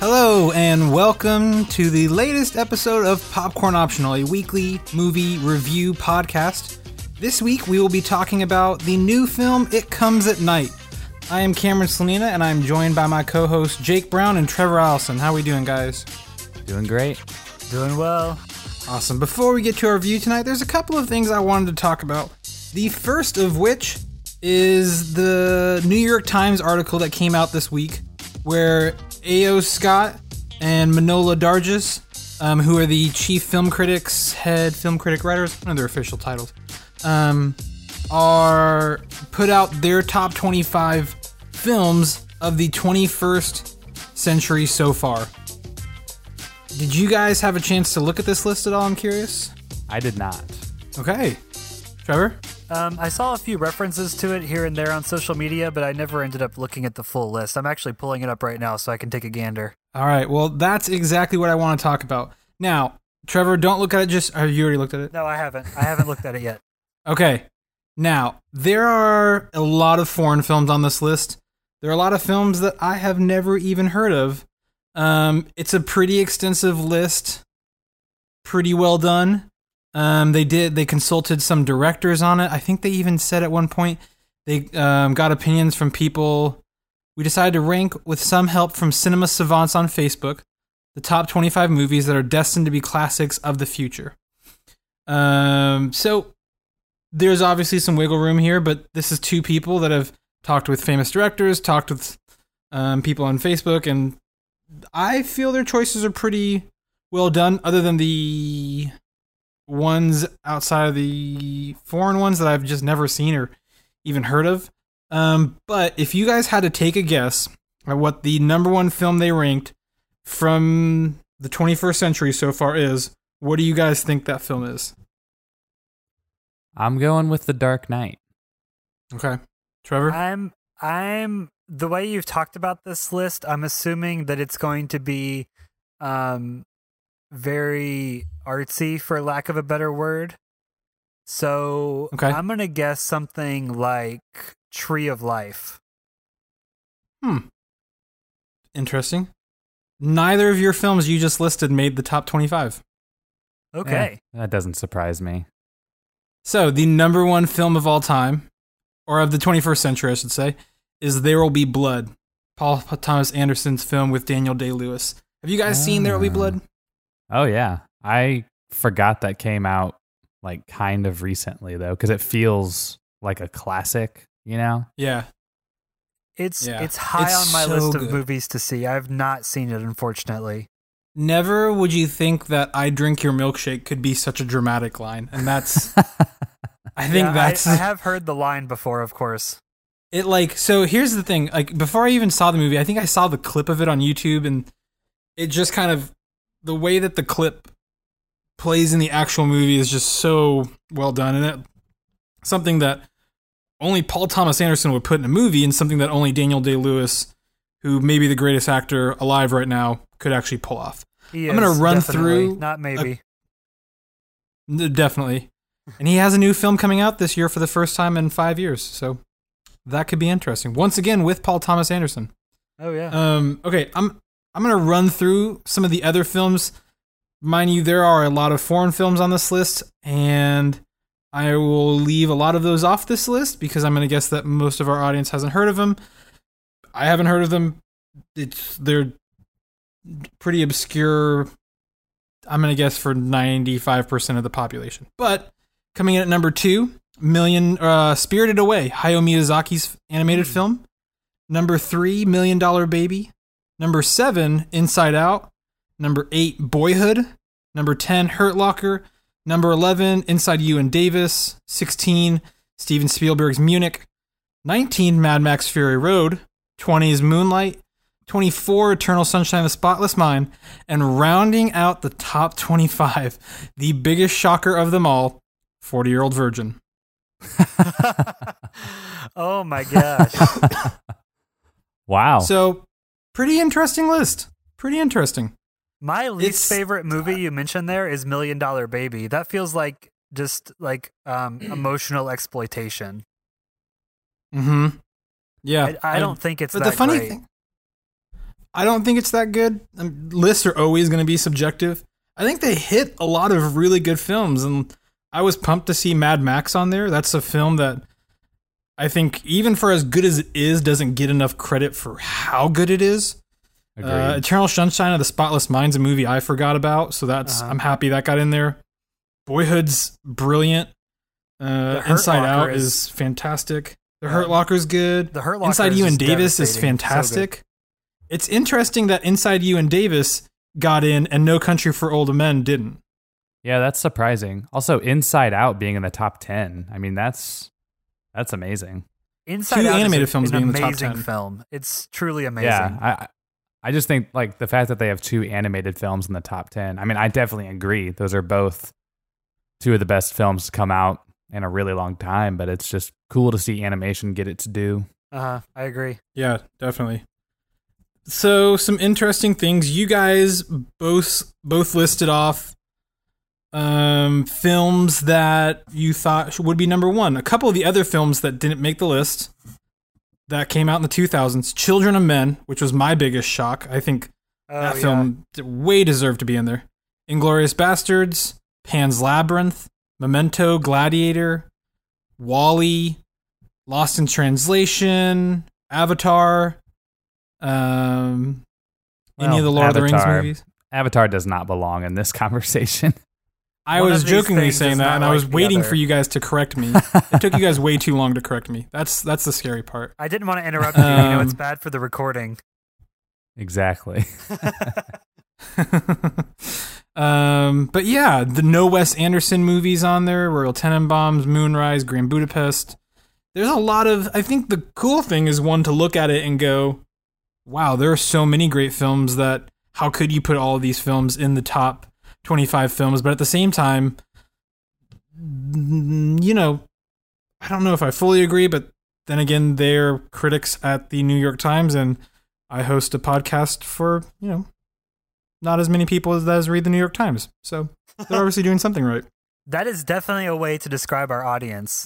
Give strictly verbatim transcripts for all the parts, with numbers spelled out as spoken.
Hello, and welcome to the latest episode of Popcorn Optional, a weekly movie review podcast. This week, we will be talking about the new film, It Comes at Night. I am Cameron Slanina, and I'm joined by my co-hosts Jake Brown and Trevor Allison. How are we doing, guys? Doing great. Doing well. Awesome. Before we get to our review tonight, there's a couple of things I wanted to talk about. The first of which is the New York Times article that came out this week, where A O. Scott and Manohla Dargis, um, who are the chief film critics, head film critic writers, one of their official titles, um, are put out their top twenty-five films of the twenty-first century so far. Did you guys have a chance to look at this list at all? I'm curious. I did not. Okay. Trevor? Um, I saw a few references to it here and there on social media, but I never ended up looking at the full list. I'm actually pulling it up right now so I can take a gander. All right. Well, that's exactly what I want to talk about. Now, Trevor, don't look at it just... Have you already looked at it? No, I haven't. I haven't looked at it yet. Okay. Now, there are a lot of foreign films on this list. There are a lot of films that I have never even heard of. Um, it's a pretty extensive list. Pretty well done. Um, they did. They consulted some directors on it. I think they even said at one point they um, got opinions from people. We decided to rank, with some help from Cinema Savants on Facebook, the top twenty-five movies that are destined to be classics of the future. Um, so there's obviously some wiggle room here, but this is two people that have talked with famous directors, talked with um, people on Facebook, and I feel their choices are pretty well done, other than the ones outside of the foreign ones that I've just never seen or even heard of. Um, but if you guys had to take a guess at what the number one film they ranked from the twenty-first century so far is, what do you guys think that film is? I'm going with The Dark Knight. Okay. Trevor? I'm, I'm, the way you've talked about this list, I'm assuming that it's going to be, um, very artsy, for lack of a better word. So okay. I'm going to guess something like Tree of Life. Hmm. Interesting. Neither of your films you just listed made the top twenty-five. Okay. Eh, that doesn't surprise me. So the number one film of all time, or of the twenty-first century, I should say, is There Will Be Blood, Paul Thomas Anderson's film with Daniel Day-Lewis. Have you guys oh. seen There Will Be Blood? Oh, yeah. I forgot that came out like kind of recently, though, because it feels like a classic, you know? Yeah. It's yeah. it's high it's on my so list of good. movies to see. I've not seen it, unfortunately. Never would you think that I drink your milkshake could be such a dramatic line. And that's... I think yeah, that's... I, I have heard the line before, of course. It like... So here's the thing. Like, before I even saw the movie, I think I saw the clip of it on YouTube, and it just kind of... The way that the clip plays in the actual movie is just so well done, and it something that only Paul Thomas Anderson would put in a movie, and something that only Daniel Day-Lewis, who may be the greatest actor alive right now, could actually pull off. He I'm going to run definitely, through... Not maybe. A, definitely. And he has a new film coming out this year for the first time in five years, so that could be interesting. Once again, with Paul Thomas Anderson. Oh, yeah. Um. Okay, I'm... I'm going to run through some of the other films. Mind you, there are a lot of foreign films on this list, and I will leave a lot of those off this list because I'm going to guess that most of our audience hasn't heard of them. I haven't heard of them. It's They're pretty obscure, I'm going to guess, for ninety-five percent of the population. But coming in at number two, Million uh, Spirited Away, Hayao Miyazaki's animated mm. film. Number three, Million Dollar Baby. Number seven, Inside Out. Number eight, Boyhood. Number ten, Hurt Locker. Number eleven, Inside Llewyn Davis. sixteen, Steven Spielberg's Munich. nineteen, Mad Max Fury Road. twenty is Moonlight. twenty-four, Eternal Sunshine of the Spotless Mind. And rounding out the top twenty-five, the biggest shocker of them all, forty-Year-Old Virgin. Oh my gosh. Wow. So... Pretty interesting list. Pretty interesting. My least It's- favorite movie you mentioned there is Million Dollar Baby. That feels like just like um, emotional exploitation. Mm-hmm. Yeah. I, I don't think it's but that the funny great. thing, I don't think it's that good. Um, lists are always going to be subjective. I think they hit a lot of really good films, and I was pumped to see Mad Max on there. That's a film that I think, even for as good as it is, doesn't get enough credit for how good it is. Uh, Eternal Sunshine of the Spotless Mind's a movie I forgot about, so that's uh-huh. I'm happy that got in there. Boyhood's brilliant. Uh, Inside Locker Out is, is fantastic. The Hurt Locker's good. The Hurt Locker Inside Llewyn Davis is fantastic. So it's interesting that Inside Llewyn Davis got in and No Country for Old Men didn't. Yeah, that's surprising. Also, Inside Out being in the top ten. I mean, that's that's amazing. Inside Two Out animated is films an being in the top amazing ten. film. It's truly amazing. Yeah, I I just think like the fact that they have two animated films in the top ten. I mean, I definitely agree. Those are both two of the best films to come out in a really long time, but it's just cool to see animation get its due. Uh-huh, I agree. Yeah, definitely. So, some interesting things. You guys both both listed off um, films that you thought would be number one. A couple of the other films that didn't make the list that came out in the two thousands. Children of Men, which was my biggest shock. I think oh, that yeah. film way deserved to be in there. Inglourious Bastards, Pan's Labyrinth, Memento, Gladiator, WALL-E, Lost in Translation, Avatar, um, well, any of the Lord Avatar, of the Rings movies. Avatar does not belong in this conversation. I One was jokingly saying that, and like I was waiting other. for you guys to correct me. It took you guys way too long to correct me. That's that's the scary part. I didn't want to interrupt you. You know, it's Um, bad for the recording. Exactly. um, but yeah, the no Wes Anderson movies on there: Royal Tenenbaums, Moonrise, Grand Budapest. There's a lot of. I think the cool thing is one to look at it and go, "Wow, there are so many great films that. How could you put all of these films in the top twenty-five films?" But at the same time, you know, I don't know if I fully agree, but then again, they're critics at the New York Times, and I host a podcast for, you know, not as many people as, as read the New York Times. So they're obviously doing something right. That is definitely a way to describe our audience.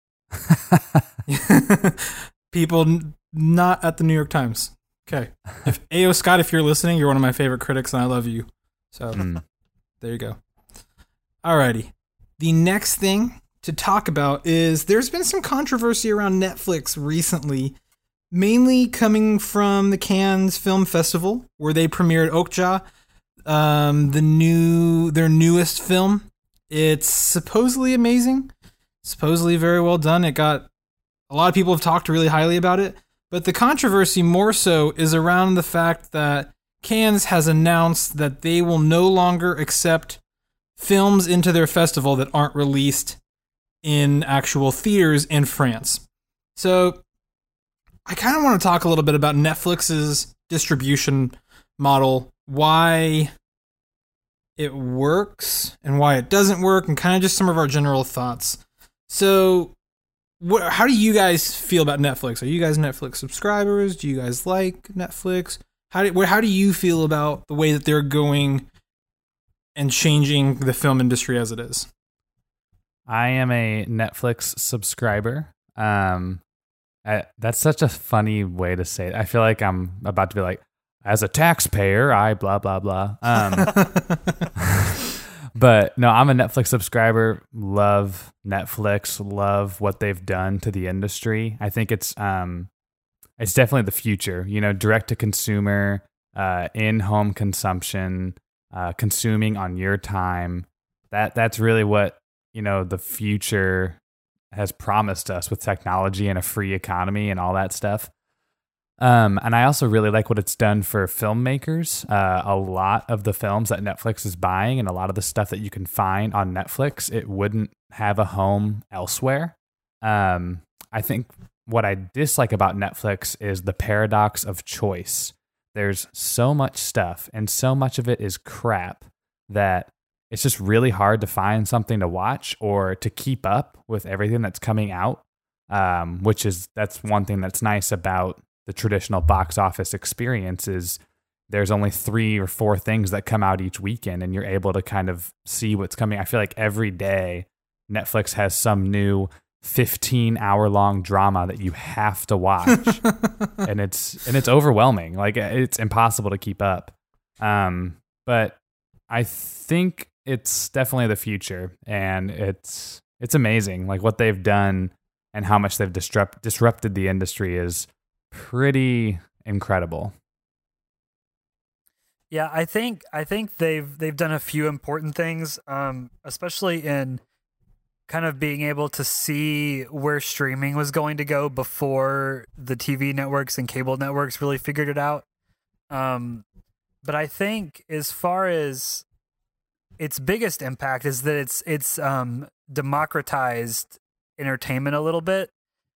People n- not at the New York Times. Okay. If A O Scott, if you're listening, you're one of my favorite critics, and I love you. So Mm. there you go. Alrighty. The next thing to talk about is there's been some controversy around Netflix recently, mainly coming from the Cannes Film Festival, where they premiered Okja, um, the new their newest film. It's supposedly amazing, supposedly very well done. It got a lot of people have talked really highly about it, but the controversy more so is around the fact that Cannes has announced that they will no longer accept films into their festival that aren't released in actual theaters in France. So I kind of want to talk a little bit about Netflix's distribution model, why it works and why it doesn't work, and kind of just some of our general thoughts. So what, how do you guys feel about Netflix? Are you guys Netflix subscribers? Do you guys like Netflix? How do, how do you feel about the way that they're going and changing the film industry as it is? I am a Netflix subscriber. Um, I, that's such a funny way to say it. I feel like I'm about to be like, as a taxpayer, I blah, blah, blah. Um, but no, I'm a Netflix subscriber. Love Netflix. Love what they've done to the industry. I think it's um, it's definitely the future. You know, direct to consumer, uh, in-home consumption, uh, consuming on your time. That that's really what, you know, the future has promised us with technology and a free economy and all that stuff. Um, and I also really like what it's done for filmmakers. Uh, a lot of the films that Netflix is buying and a lot of the stuff that you can find on Netflix, it wouldn't have a home elsewhere. Um, I think what I dislike about Netflix is the paradox of choice. There's so much stuff and so much of it is crap that it's just really hard to find something to watch or to keep up with everything that's coming out, um, which is, that's one thing that's nice about the traditional box office experience is there's only three or four things that come out each weekend and you're able to kind of see what's coming. I feel like every day Netflix has some new fifteen hour long drama that you have to watch. and it's and it's overwhelming. Like, it's impossible to keep up. Um, but I think it's definitely the future, and it's it's amazing. Like, what they've done and how much they've disrupt disrupted the industry is pretty incredible. Yeah, I think I think they've they've done a few important things, um, especially in kind of being able to see where streaming was going to go before the T V networks and cable networks really figured it out. Um, but I think as far as its biggest impact is that it's it's um, democratized entertainment a little bit.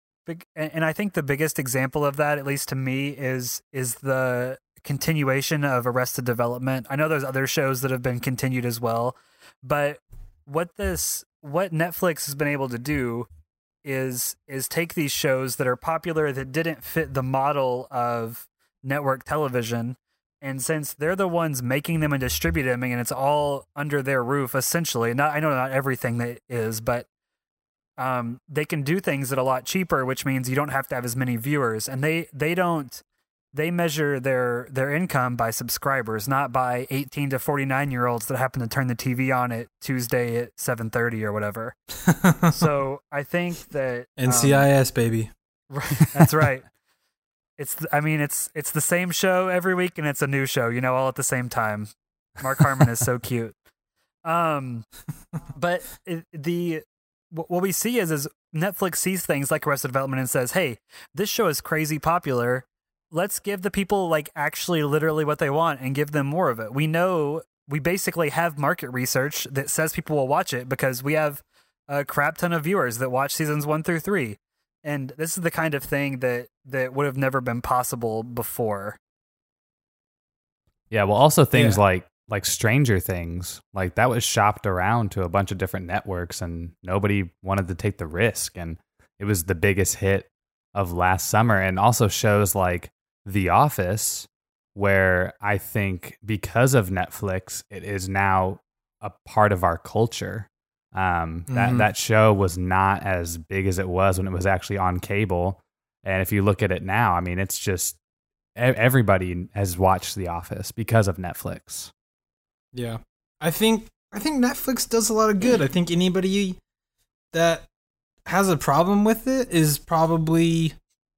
And I think the biggest example of that, at least to me, is is the continuation of Arrested Development. I know there's other shows that have been continued as well, but what this what Netflix has been able to do is is take these shows that are popular that didn't fit the model of network television, and since they're the ones making them and distributing them, and it's all under their roof essentially. Not I know not everything that is, but Um, they can do things at a lot cheaper, which means you don't have to have as many viewers. And they, they don't, they measure their, their income by subscribers, not by eighteen to forty-nine year olds that happen to turn the T V on at Tuesday at seven thirty or whatever. So I think that N C I S, um, baby. Right, that's right. It's, I mean, it's, it's the same show every week, and it's a new show, you know, all at the same time. Mark Harmon is so cute. Um, but it, the, what we see is, is Netflix sees things like Arrested Development and says, hey, this show is crazy popular. Let's give the people like actually literally what they want and give them more of it. We know we basically have market research that says people will watch it because we have a crap ton of viewers that watch seasons one through three. And this is the kind of thing that, that would have never been possible before. Yeah, well, also things Yeah. like like Stranger Things, like that was shopped around to a bunch of different networks and nobody wanted to take the risk. And it was the biggest hit of last summer. And also shows like The Office, where I think because of Netflix, it is now a part of our culture. Um, that, Mhm. that show was not as big as it was when it was actually on cable. And if you look at it now, I mean, it's just e- everybody has watched The Office because of Netflix. Yeah. I think I think Netflix does a lot of good. I think anybody that has a problem with it is probably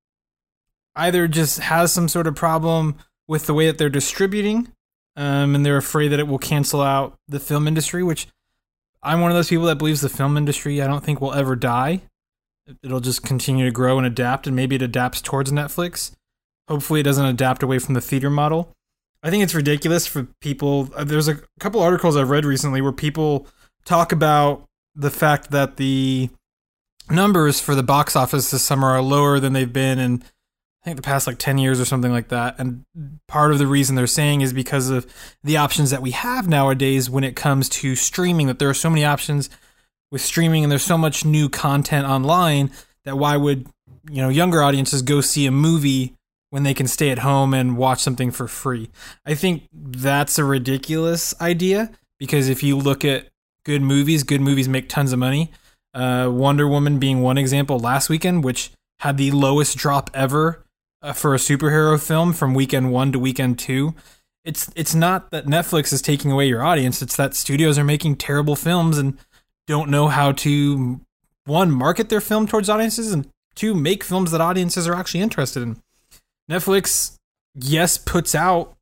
either just has some sort of problem with the way that they're distributing, um, and they're afraid that it will cancel out the film industry, which I'm one of those people that believes the film industry I don't think will ever die. It'll just continue to grow and adapt, and maybe it adapts towards Netflix. Hopefully it doesn't adapt away from the theater model. I think it's ridiculous for people. There's a couple articles I've read recently where people talk about the fact that the numbers for the box office this summer are lower than they've been in, I think, the past like ten years or something like that. And part of the reason they're saying is because of the options that we have nowadays when it comes to streaming, that there are so many options with streaming and there's so much new content online that why would, you know, younger audiences go see a movie when they can stay at home and watch something for free? I think that's a ridiculous idea, because if you look at good movies, good movies make tons of money. Uh, Wonder Woman being one example last weekend, which had the lowest drop ever uh, for a superhero film from weekend one to weekend two. It's it's not that Netflix is taking away your audience. It's that studios are making terrible films and don't know how to, one, market their film towards audiences, and two, make films that audiences are actually interested in. Netflix, yes, puts out,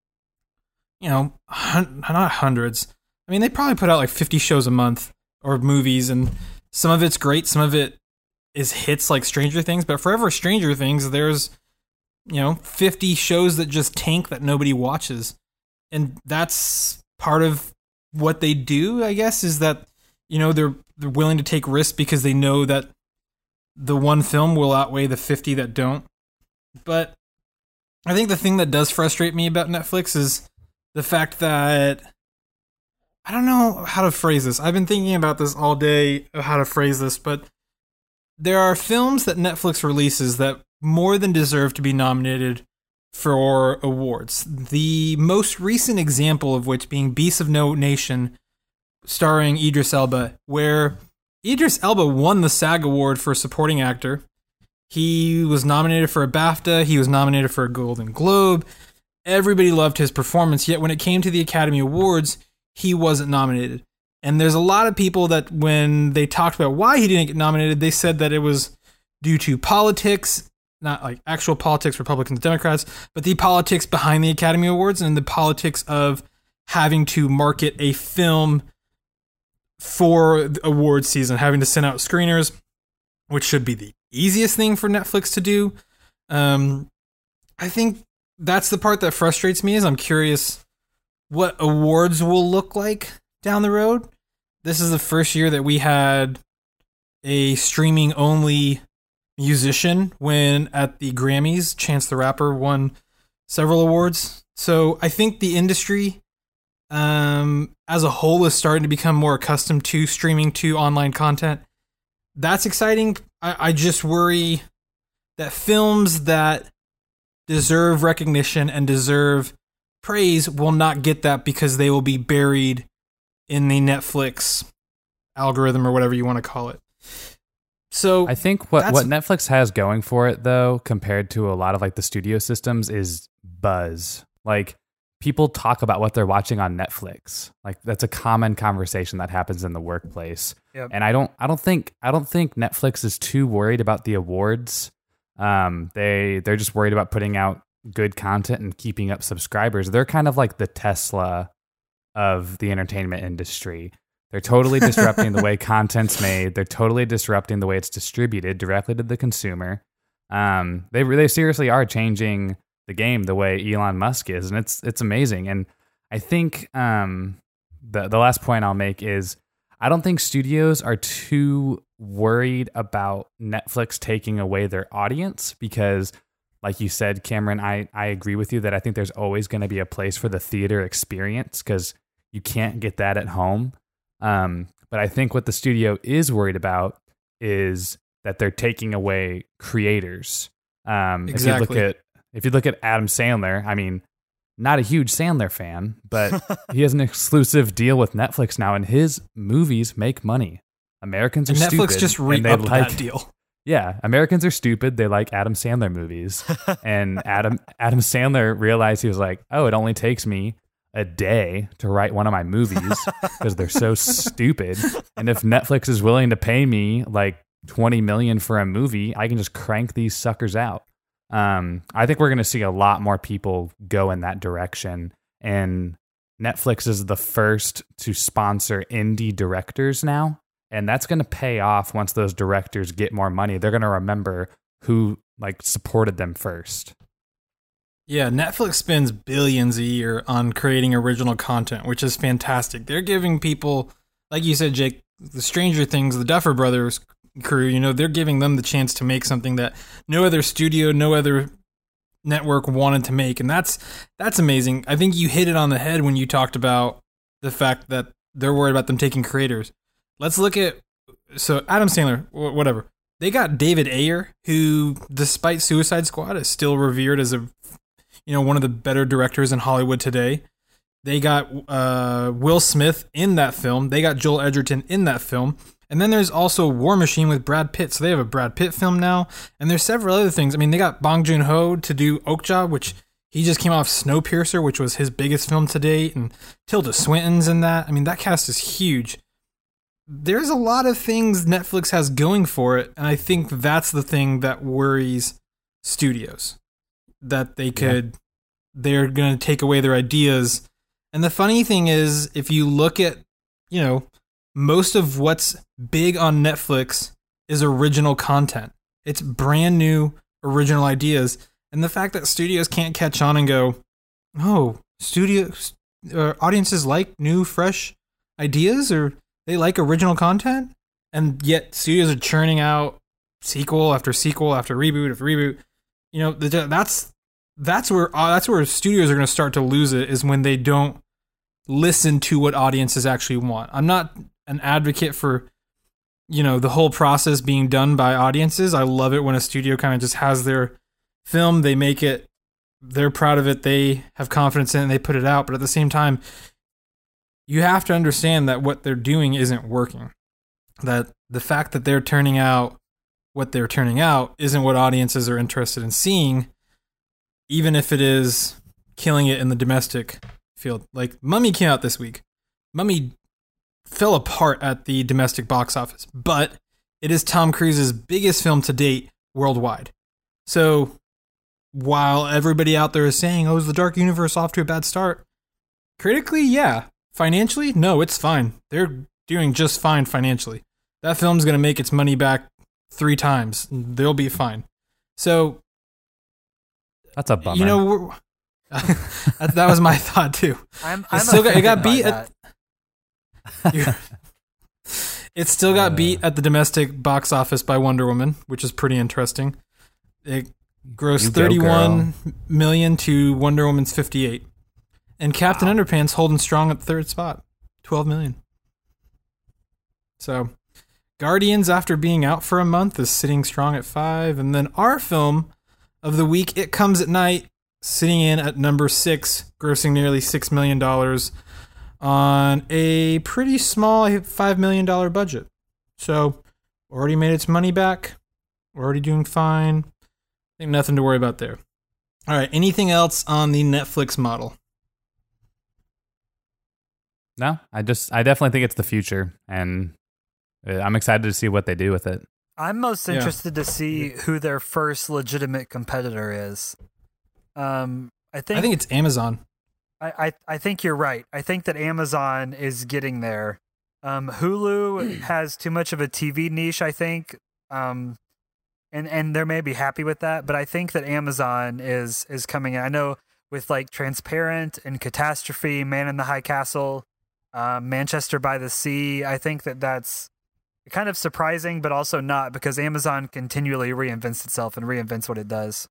you know, hun- not hundreds. I mean, they probably put out like fifty shows a month or movies, and some of it's great, some of it is hits like Stranger Things. But forever Stranger Things, there's, you know, fifty shows that just tank that nobody watches. And that's part of what they do, I guess, is that, you know, they're they're willing to take risks because they know that the one film will outweigh the fifty that don't. But I think the thing that does frustrate me about Netflix is the fact that, I don't know how to phrase this. I've been thinking about this all day of how to phrase this, but there are films that Netflix releases that more than deserve to be nominated for awards. The most recent example of which being Beasts of No Nation, starring Idris Elba, where Idris Elba won the SAG Award for supporting actor. He was nominated for a BAFTA. He was nominated for a Golden Globe. Everybody loved his performance, yet when it came to the Academy Awards, he wasn't nominated. And there's a lot of people that when they talked about why he didn't get nominated, they said that it was due to politics, not like actual politics, Republicans, Democrats, but the politics behind the Academy Awards and the politics of having to market a film for the award season, having to send out screeners, which should be the easiest thing for Netflix to do. Um, I think that's the part that frustrates me is I'm curious what awards will look like down the road. This is the first year that we had a streaming only musician when at the Grammys, Chance the Rapper won several awards. So I think the industry um, as a whole is starting to become more accustomed to streaming to online content. That's exciting. I, I just worry that films that deserve recognition and deserve praise will not get that because they will be buried in the Netflix algorithm or whatever you want to call it. So I think what, what Netflix has going for it, though, compared to a lot of like the studio systems, is buzz. Like people talk about what they're watching on Netflix. Like that's a common conversation that happens in the workplace. Yep. And I don't, I don't think, I don't think Netflix is too worried about the awards. Um, they they're just worried about putting out good content and keeping up subscribers. They're kind of like the Tesla of the entertainment industry. They're totally disrupting the way content's made. They're totally disrupting the way it's distributed directly to the consumer. Um, they they seriously are changing the game the way Elon Musk is, and it's it's amazing. And I think um, the the last point I'll make is I don't think studios are too worried about Netflix taking away their audience because, like you said, Cameron, I, I agree with you that I think there's always going to be a place for the theater experience because you can't get that at home. Um, but I think what the studio is worried about is that they're taking away creators. Um, exactly. If you look at if you look at Adam Sandler, I mean, not a huge Sandler fan, but he has an exclusive deal with Netflix now, and his movies make money. Americans are and stupid. Netflix just re-upped like, that deal. Yeah, Americans are stupid. They like Adam Sandler movies, and Adam Adam Sandler realized he was like, oh, it only takes me a day to write one of my movies because they're so stupid. And if Netflix is willing to pay me like twenty million dollars for a movie, I can just crank these suckers out. Um, I think we're going to see a lot more people go in that direction. And Netflix is the first to sponsor indie directors now. And that's going to pay off once those directors get more money. They're going to remember who like supported them first. Yeah, Netflix spends billions a year on creating original content, which is fantastic. They're giving people, like you said, Jake, the Stranger Things, the Duffer Brothers crew, you know, they're giving them the chance to make something that no other studio, no other network wanted to make. And that's that's amazing. I think you hit it on the head when you talked about the fact that they're worried about them taking creators. Let's look at, so Adam Sandler, whatever. They got David Ayer, who, despite Suicide Squad, is still revered as a, you know, one of the better directors in Hollywood today. They got uh, Will Smith in that film. They got Joel Edgerton in that film. And then there's also War Machine with Brad Pitt. So they have a Brad Pitt film now. And there's several other things. I mean, they got Bong Joon-ho to do Okja, which he just came off Snowpiercer, which was his biggest film to date. And Tilda Swinton's in that. I mean, that cast is huge. There's a lot of things Netflix has going for it. And I think that's the thing that worries studios. That they could, yeah. they're going to take away their ideas. And the funny thing is, if you look at, you know, most of what's big on Netflix is original content. It's brand new, original ideas. And the fact that studios can't catch on and go, oh, studios, uh, audiences like new, fresh ideas, or they like original content, and yet studios are churning out sequel after sequel after reboot after reboot. You know, that's that's where uh, that's where studios are going to start to lose it, is when they don't listen to what audiences actually want. I'm not an advocate for, you know, the whole process being done by audiences. I love it when a studio kind of just has their film, they make it, they're proud of it, they have confidence in it, and they put it out. But at the same time, you have to understand that what they're doing isn't working. That the fact that they're turning out what they're turning out isn't what audiences are interested in seeing, even if it is killing it in the domestic field. Like, Mummy came out this week. Mummy fell apart at the domestic box office, but it is Tom Cruise's biggest film to date worldwide. So while everybody out there is saying, oh, is the Dark Universe off to a bad start? Critically, yeah. Financially, no, it's fine. They're doing just fine financially. That film's going to make its money back three times. They'll be fine. So, that's a bummer. You know, we're, that, that was my thought too. I'm, I'm it still got, it got beat that. at. It still got uh, beat at the domestic box office by Wonder Woman, which is pretty interesting. It grossed thirty-one million to Wonder Woman's fifty-eight, and Captain wow. Underpants holding strong at third spot, twelve million. So, Guardians, after being out for a month, is sitting strong at five, and then our film of the week, It Comes at Night, sitting in at number six, grossing nearly six million dollars on a pretty small five million dollars budget. So, already made its money back, already doing fine. I think nothing to worry about there. All right, anything else on the Netflix model? No, I just, I definitely think it's the future, and I'm excited to see what they do with it. I'm most interested yeah. to see who their first legitimate competitor is. Um, I think I think it's Amazon. I, I, I think you're right. I think that Amazon is getting there. Um, Hulu has too much of a T V niche, I think, um, and and they're maybe happy with that. But I think that Amazon is is coming in. I know with like Transparent and Catastrophe, Man in the High Castle, uh, Manchester by the Sea. I think that that's kind of surprising, but also not, because Amazon continually reinvents itself and reinvents what it does.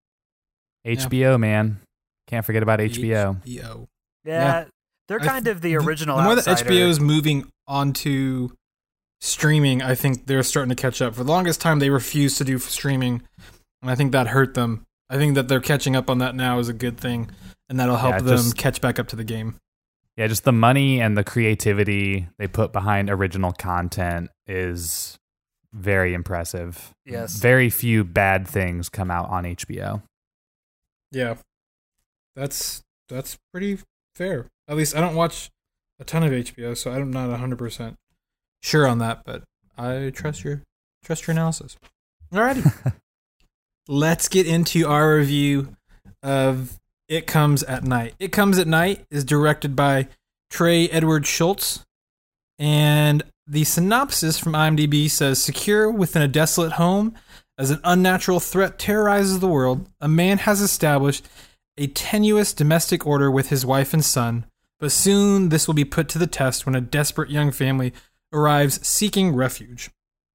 H B O, yeah. man. Can't forget about H B O. H B O. Yeah, yeah. They're kind th- of the original The more outsider. that H B O is moving onto streaming, I think they're starting to catch up. For the longest time, they refused to do streaming, and I think that hurt them. I think that they're catching up on that now is a good thing, and that'll help yeah, them just, catch back up to the game. Yeah, just the money and the creativity they put behind original content is very impressive. Yes. Very few bad things come out on H B O. Yeah. That's that's pretty fair. At least I don't watch a ton of H B O, so I'm not one hundred percent sure on that, but I trust your trust your analysis. Alrighty. Let's get into our review of It Comes at Night. It Comes at Night is directed by Trey Edward Schultz, and the synopsis from IMDb says, secure within a desolate home as an unnatural threat terrorizes the world, a man has established a tenuous domestic order with his wife and son, but soon this will be put to the test when a desperate young family arrives seeking refuge.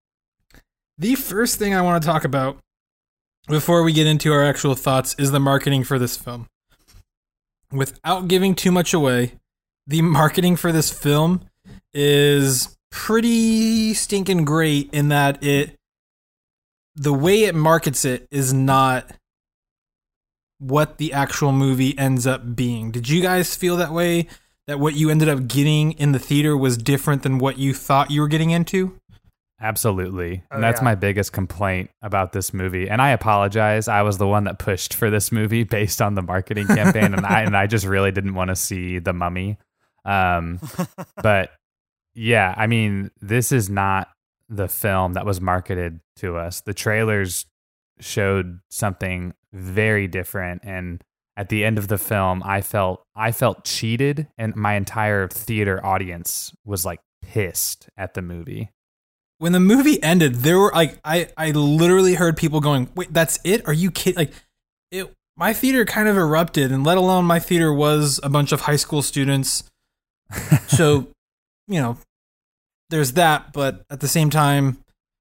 The first thing I want to talk about before we get into our actual thoughts is the marketing for this film. Without giving too much away, the marketing for this film is pretty stinking great in that it, the way it markets it is not what the actual movie ends up being. Did you guys feel that way? That what you ended up getting in the theater was different than what you thought you were getting into? Absolutely. Oh, and that's yeah. my biggest complaint about this movie. And I apologize. I was the one that pushed for this movie based on the marketing campaign. and I and I just really didn't want to see The Mummy. Um, but yeah, I mean, this is not the film that was marketed to us. The trailers showed something very different, and at the end of the film, I felt I felt cheated, and my entire theater audience was like pissed at the movie. When the movie ended, there were like I, I literally heard people going, "Wait, that's it? Are you kidding?" Like, it. My theater kind of erupted, and let alone my theater was a bunch of high school students. So, you know, there's that, but at the same time,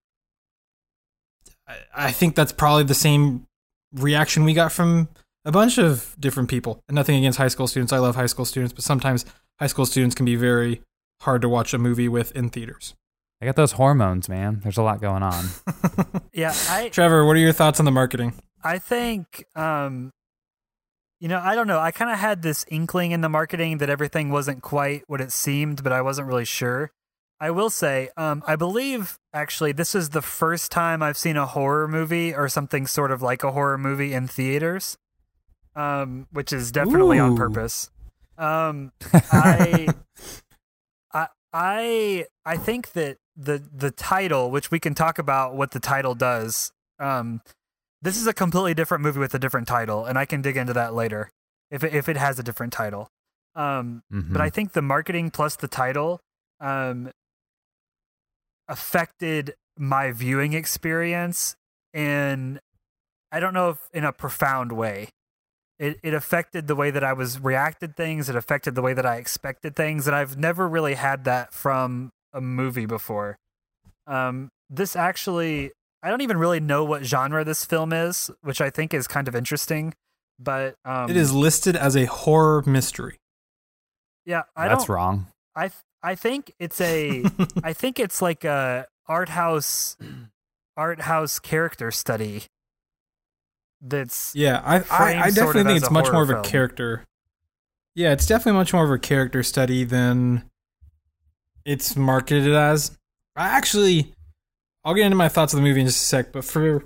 I, I think that's probably the same reaction we got from a bunch of different people. And nothing against high school students. I love high school students, but sometimes high school students can be very hard to watch a movie with in theaters. I got those hormones, man. There's a lot going on. Yeah, I Trevor, what are your thoughts on the marketing? I think um you know, I don't know. I kind of had this inkling in the marketing that everything wasn't quite what it seemed, but I wasn't really sure. I will say, um, I believe actually this is the first time I've seen a horror movie or something sort of like a horror movie in theaters, um, which is definitely Ooh. on purpose. Um, I, I, I, I think that the the title, which we can talk about what the title does. Um, this is a completely different movie with a different title, and I can dig into that later if it, if it has a different title. Um, Mm-hmm. But I think the marketing plus the title um, affected my viewing experience in, I don't know if in a profound way. It it affected the way that I was reacted things. It affected the way that I expected things, and I've never really had that from a movie before. Um, this actually, I don't even really know what genre this film is, which I think is kind of interesting. But um, It is listed as a horror mystery. yeah, I That's don't. wrong. I th- I think it's a. I think it's like a art house, art house character study. That's Yeah, I I, framed I sort definitely of think as it's a much more horror of a film. character. Yeah, it's definitely much more of a character study than it's marketed as. I actually, I'll get into my thoughts of the movie in just a sec, but for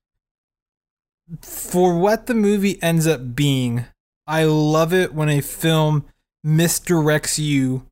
for what the movie ends up being, I love it when a film misdirects you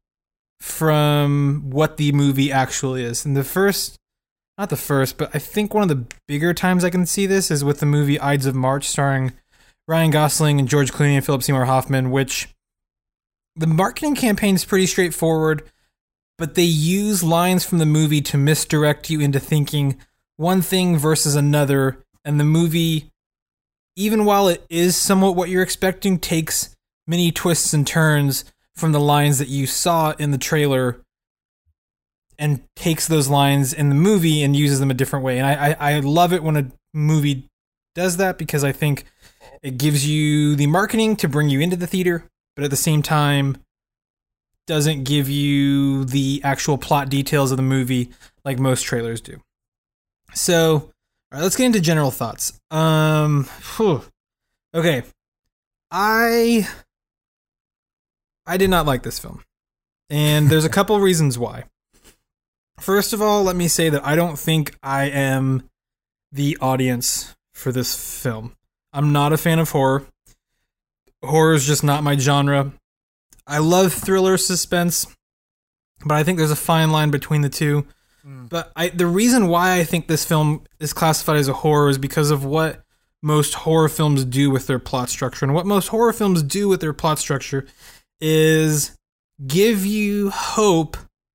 from what the movie actually is. And the first, not the first, but I think one of the bigger times I can see this is with the movie Ides of March, starring Ryan Gosling and George Clooney and Philip Seymour Hoffman, which the marketing campaign is pretty straightforward, but they use lines from the movie to misdirect you into thinking one thing versus another, and the movie, even while it is somewhat what you're expecting, takes many twists and turns from the lines that you saw in the trailer and takes those lines in the movie and uses them a different way. And I, I, I love it when a movie does that, because I think it gives you the marketing to bring you into the theater, but at the same time doesn't give you the actual plot details of the movie like most trailers do. So, all right, let's get into general thoughts. Um, whew. Okay, I I did not like this film, and there's a couple reasons why. First of all, let me say that I don't think I am the audience for this film. I'm not a fan of horror. Horror is just not my genre. I love thriller suspense, but I think there's a fine line between the two. Mm. But I, the reason why I think this film is classified as a horror is because of what most horror films do with their plot structure. And what most horror films do with their plot structure is give you hope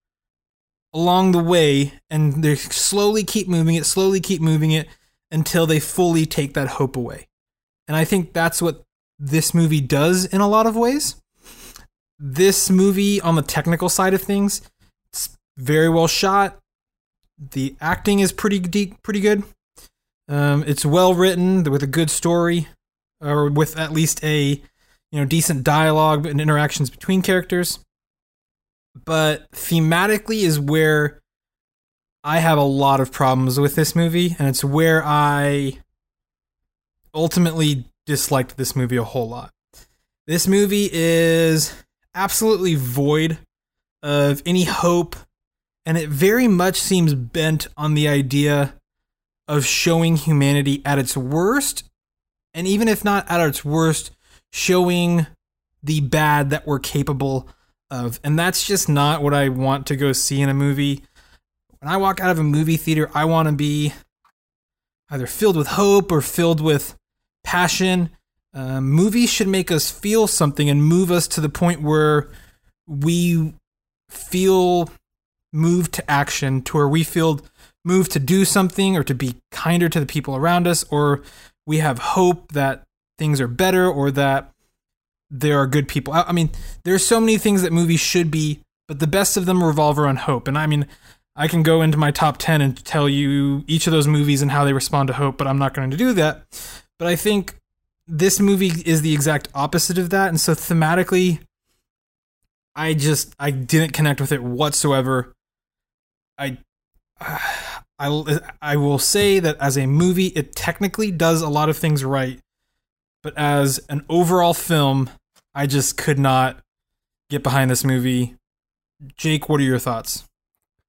along the way, and they slowly keep moving it, slowly keep moving it until they fully take that hope away. And I think that's what this movie does in a lot of ways. This movie, on the technical side of things, it's very well shot. The acting is pretty deep, pretty good. Um, it's well written with a good story, or with at least a you know decent dialogue and interactions between characters. But thematically is where I have a lot of problems with this movie, and it's where I ultimately disliked this movie a whole lot. This movie is absolutely void of any hope, and it very much seems bent on the idea of showing humanity at its worst, and even if not at its worst, showing the bad that we're capable of. And that's just not what I want to go see in a movie. When I walk out of a movie theater, I want to be either filled with hope or filled with passion. Uh, movies should make us feel something and move us to the point where we feel moved to action, to where we feel moved to do something or to be kinder to the people around us, or we have hope that things are better or that there are good people. I, I mean, there are so many things that movies should be, but the best of them revolve around hope. And I mean, I can go into my top ten and tell you each of those movies and how they respond to hope, but I'm not going to do that. But I think this movie is the exact opposite of that. And so thematically, I just, I didn't connect with it whatsoever. I, I, I will say that as a movie, it technically does a lot of things right. But as an overall film, I just could not get behind this movie. Jake, what are your thoughts?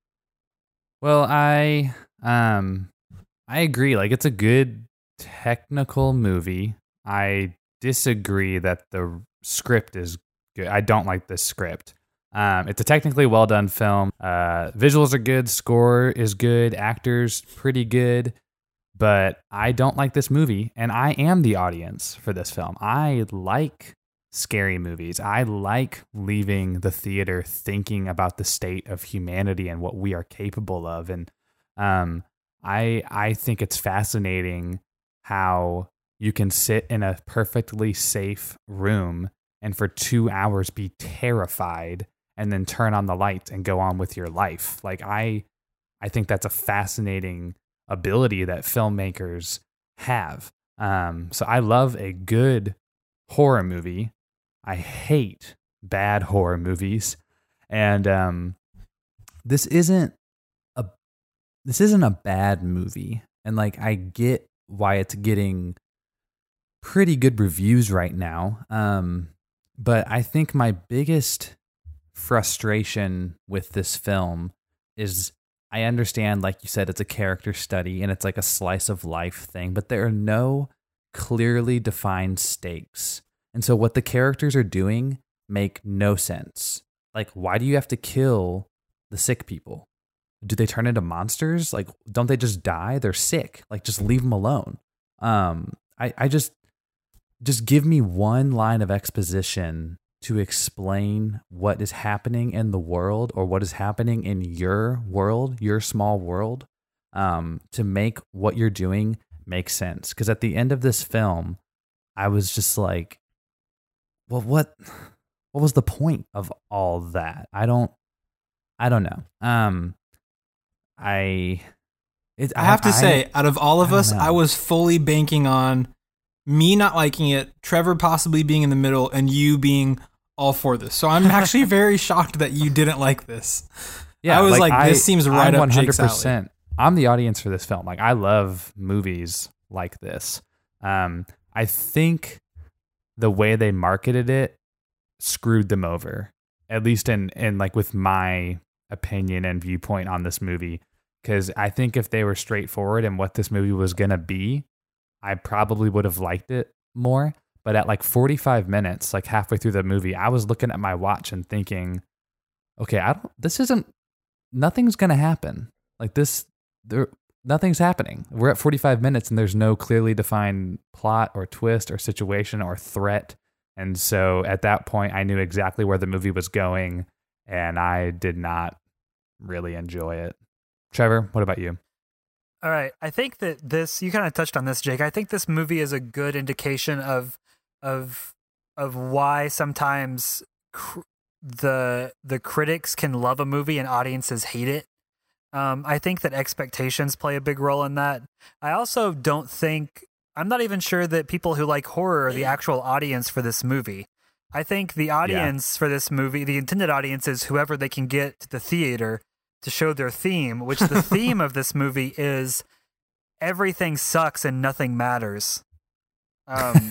Well, I um I agree. Like, it's a good technical movie. I disagree that the script is good. I don't like this script. Um, it's a technically well done film. Uh, visuals are good. Score is good. Actors pretty good. But I don't like this movie, and I am the audience for this film. I like scary movies. I like leaving the theater thinking about the state of humanity and what we are capable of. And um, I I think it's fascinating how you can sit in a perfectly safe room and for two hours be terrified and then turn on the lights and go on with your life. Like, I I think that's a fascinating ability that filmmakers have. Um, so I love a good horror movie. I hate bad horror movies. And um, this isn't a this isn't a bad movie. And like, I get why it's getting pretty good reviews right now. Um, but I think my biggest frustration with this film is, I understand, like you said, it's a character study and it's like a slice of life thing, but there are no clearly defined stakes. And so what the characters are doing make no sense. Like, why do you have to kill the sick people? Do they turn into monsters? Like, don't they just die? They're sick. Like, just leave them alone. Um, I, I just, just give me one line of exposition to explain what is happening in the world, or what is happening in your world, your small world, um, to make what you're doing make sense. Because at the end of this film, I was just like, well, what, what was the point of all that? I don't, I don't know. Um, I, it, I have to I, say, out of all of I us, I was fully banking on me not liking it, Trevor possibly being in the middle, and you being all for this. So I'm actually very shocked that you didn't like this. Yeah, I was like, like this I, seems right I'm up Jake's alley. I'm the audience for this film. Like, I love movies like this. Um, I think the way they marketed it screwed them over, at least in, in like with my opinion and viewpoint on this movie. Because I think if they were straightforward in what this movie was going to be, I probably would have liked it more. But at like forty-five minutes, like halfway through the movie, I was looking at my watch and thinking, okay, I don't, this isn't, nothing's going to happen. Like this, there, nothing's happening. We're at forty-five minutes and there's no clearly defined plot or twist or situation or threat. And so at that point, I knew exactly where the movie was going, and I did not really enjoy it. Trevor, what about you? All right. I think that this, you kind of touched on this, Jake. I think this movie is a good indication of of of why sometimes cr- the the critics can love a movie and audiences hate it. Um, I think that expectations play a big role in that. I also don't think, I'm not even sure that people who like horror are the actual audience for this movie. I think the audience yeah. for this movie, the intended audience, is whoever they can get to the theater to show their theme, which the theme of this movie is everything sucks and nothing matters. Um,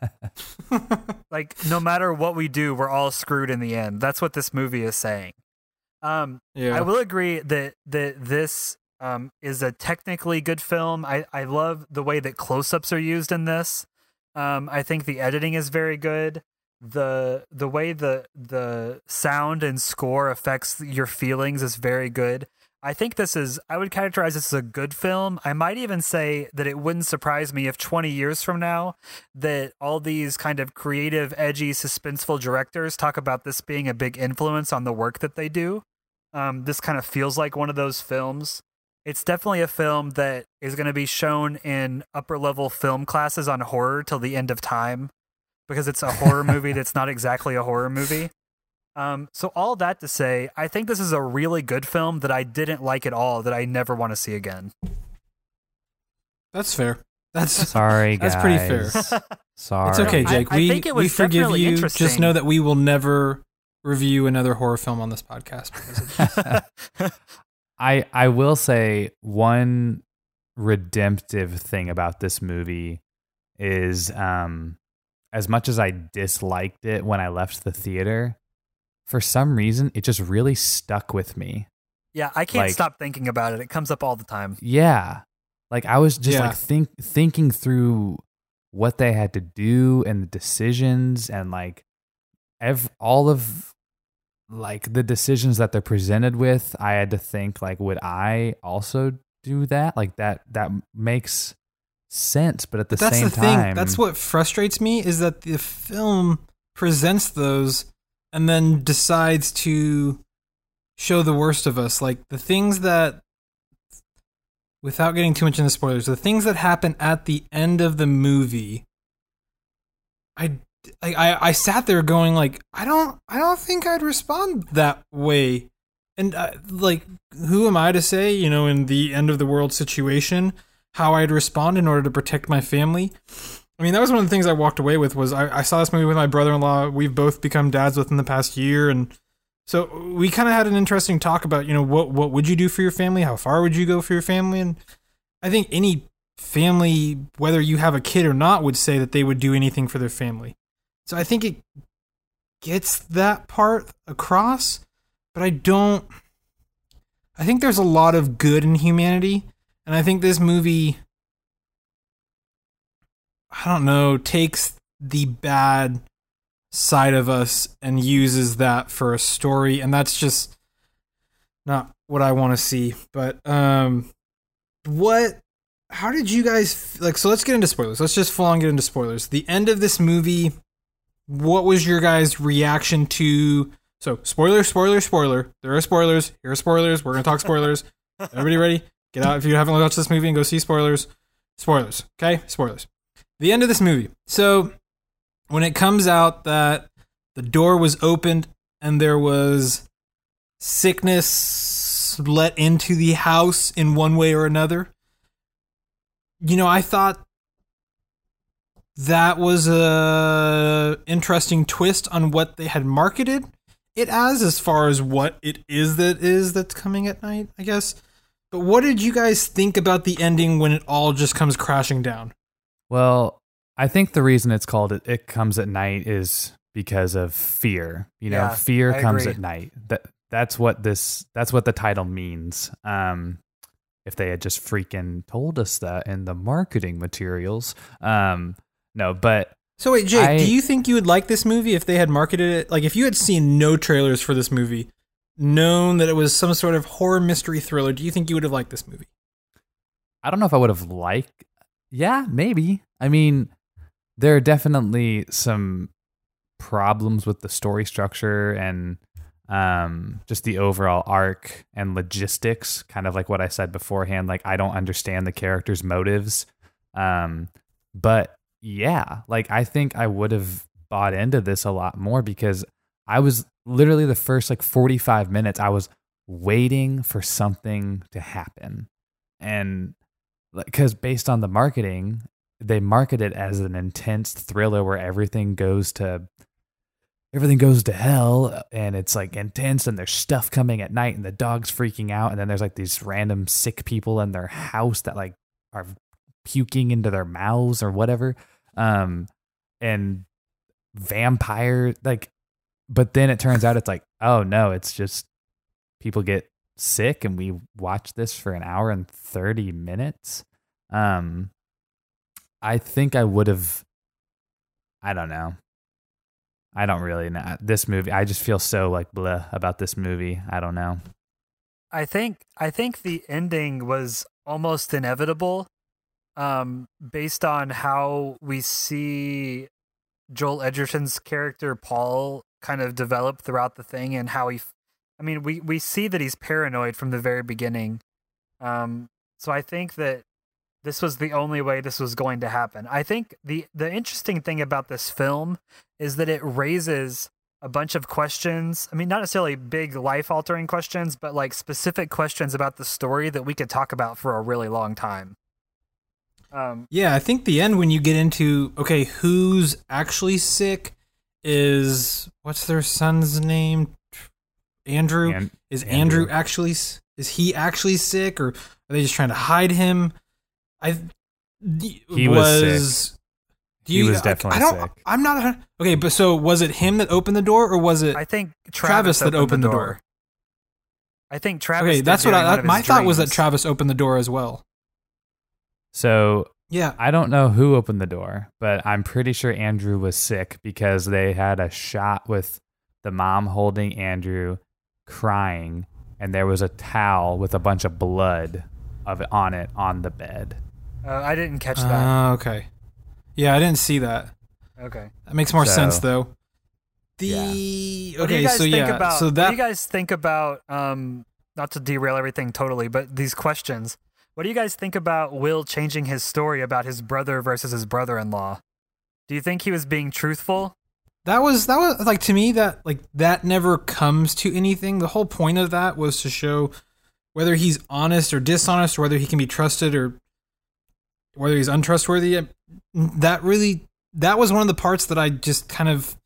like, no matter what we do, we're all screwed in the end. That's what this movie is saying. Um, yeah. I will agree that that this um, is a technically good film. I, I love the way that close-ups are used in this. Um, I think the editing is very good. The the way the the sound and score affects your feelings is very good. I think this is, I would characterize this as a good film. I might even say that it wouldn't surprise me if twenty years from now that all these kind of creative, edgy, suspenseful directors talk about this being a big influence on the work that they do. Um, this kind of feels like one of those films. It's definitely a film that is going to be shown in upper level film classes on horror till the end of time, because it's a horror movie that's not exactly a horror movie. Um, so all that to say, I think this is a really good film that I didn't like at all, that I never want to see again. That's fair. That's sorry, guys. That's pretty fair. Sorry. It's okay, Jake. I, I we think it was we forgive you. Interesting. Just know that we will never review another horror film on this podcast because of this. I I will say one redemptive thing about this movie is, um, as much as I disliked it when I left the theater, for some reason, it just really stuck with me. Yeah, I can't Like- stop thinking about it. It comes up all the time. Yeah. Like I was just Yeah. like think thinking through what they had to do and the decisions and like ev- all of like the decisions that they're presented with. I had to think like, would I also do that? Like that that makes sense, but at the But that's same the thing. time, That's what frustrates me is that the film presents those and then decides to show the worst of us. Like the things that, without getting too much into spoilers, the things that happen at the end of the movie, I, I, I I sat there going like, I don't, I don't think I'd respond that way. And uh, like, who am I to say, you know, in the end of the world situation, how I'd respond in order to protect my family? I mean, that was one of the things I walked away with was I, I saw this movie with my brother-in-law. We've both become dads within the past year. And so we kind of had an interesting talk about, you know, what, what would you do for your family? How far would you go for your family? And I think any family, whether you have a kid or not, would say that they would do anything for their family. So I think it gets that part across, but I don't, I think there's a lot of good in humanity. And I think this movie, I don't know, takes the bad side of us and uses that for a story, and that's just not what I want to see. But um what how did you guys like so let's get into spoilers. Let's just full on get into spoilers. The end of this movie, what was your guys' reaction to? So spoiler, spoiler, spoiler. There are spoilers. Here are spoilers. We're gonna talk spoilers. Everybody ready? Get out if you haven't watched this movie and go see spoilers. Spoilers. Okay? Spoilers. The end of this movie. So when it comes out that the door was opened and there was sickness let into the house in one way or another, you know, I thought that was a interesting twist on what they had marketed it as, as far as what it is that is that's coming at night, I guess. But what did you guys think about the ending when it all just comes crashing down? well, I think the reason it's called it, it comes at night is because of fear. You know, Yeah, fear I comes agree. at night. That that's what this that's what the title means. Um, if they had just freaking told us that in the marketing materials, um, no, but So wait, Jake, I- do you think you would like this movie if they had marketed it? Like, if you had seen no trailers for this movie, known that it was some sort of horror mystery thriller, do you think you would have liked this movie? I don't know if I would have liked. Yeah, maybe. I mean, there are definitely some problems with the story structure and um, just the overall arc and logistics. Kind of like what I said beforehand. Like I don't understand the characters' motives. Um, but yeah, like I think I would have bought into this a lot more because I was literally the first like forty-five minutes. I was waiting for something to happen, and because based on the marketing, they market it as an intense thriller where everything goes to everything goes to hell and it's like intense and there's stuff coming at night and the dog's freaking out and then there's like these random sick people in their house that like are puking into their mouths or whatever, um and vampire like but then it turns out it's like, oh no, it's just people get sick and we watch this for an hour and thirty minutes. um I think I would have, I don't know. I don't really know. This movie, I just feel so like blah about this movie. I don't know. I think I think the ending was almost inevitable, um, based on how we see Joel Edgerton's character Paul kind of develop throughout the thing, and how he, I mean, we we see that he's paranoid from the very beginning. Um, so I think that this was the only way this was going to happen. I think the the interesting thing about this film is that it raises a bunch of questions. I mean, not necessarily big life-altering questions, but like specific questions about the story that we could talk about for a really long time. Um, Yeah, I think the end when you get into, okay, who's actually sick is, what's their son's name? Andrew? An- is Andrew, Andrew. actually, s- is he actually sick, or are they just trying to hide him? I He was sick. Do He you, was I- definitely I don't, sick. I'm not, a hun- okay, but so was it him that opened the door, or was it I think Travis Travis, that opened the door? I think Travis. Okay, did that's what during I. one of My his thought was that dreams. Travis opened the door as well. So Yeah. I don't know who opened the door, but I'm pretty sure Andrew was sick because they had a shot with the mom holding Andrew crying, and there was a towel with a bunch of blood of it on it on the bed. Uh, I didn't catch that. Uh, okay. Yeah, I didn't see that. Okay. That makes more So- sense though. The What do you okay, guys so think yeah, about? so What that do you guys think about? Um, not to derail everything totally, but these questions. What do you guys think about Will changing his story about his brother versus his brother-in-law? Do you think he was being truthful? that was that was like to me that like that never comes to anything. The whole point of that was to show whether he's honest or dishonest, or whether he can be trusted or whether he's untrustworthy. That really that was one of the parts that I just kind of